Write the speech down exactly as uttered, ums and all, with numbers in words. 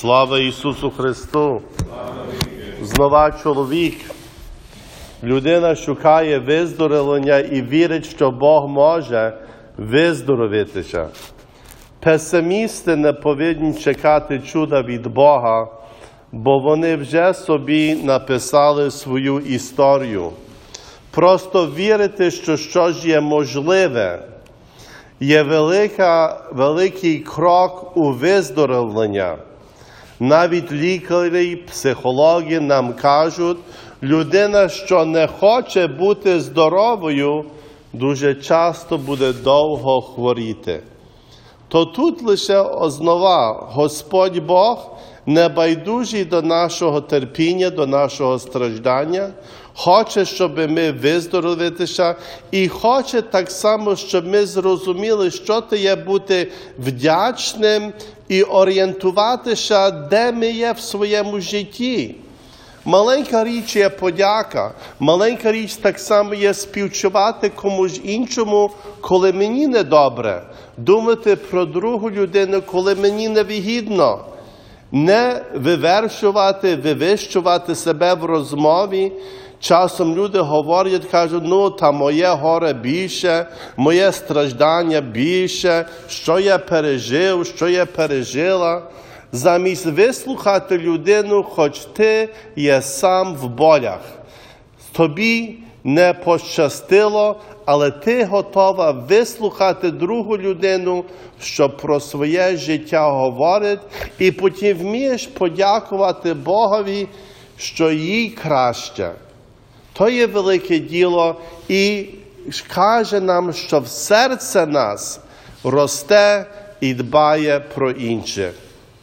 Слава Ісусу Христу! Знова чоловік. Людина шукає виздоровлення і вірить, що Бог може виздоровитися. Песимісти не повинні чекати чуда від Бога, бо вони вже собі написали свою історію. Просто вірити, що щось є можливе, є велика, великий крок у виздоровлення. Навіть лікарі, психологи нам кажуть, людина, що не хоче бути здоровою, дуже часто буде довго хворіти. То тут лише основа. Господь Бог небайдужий до нашого терпіння, до нашого страждання, хоче, щоб ми виздоровилися, і хоче так само, щоб ми зрозуміли, що це є бути вдячним і орієнтуватися, де ми є в своєму житті. Маленька річ є подяка, маленька річ так само є співчувати комусь іншому, коли мені недобре, думати про другу людину, коли мені невигідно. Не вивершувати, вивищувати себе в розмові. Часом люди говорять, кажуть, ну, та моє горе більше, моє страждання більше, що я пережив, що я пережила. Замість вислухати людину, хоч ти є сам в болях. Тобі не пощастило, але ти готова вислухати другу людину, що про своє життя говорить, і потім вмієш подякувати Богові, що їй краще. То є велике діло, і каже нам, що в серце нас росте і дбає про інших.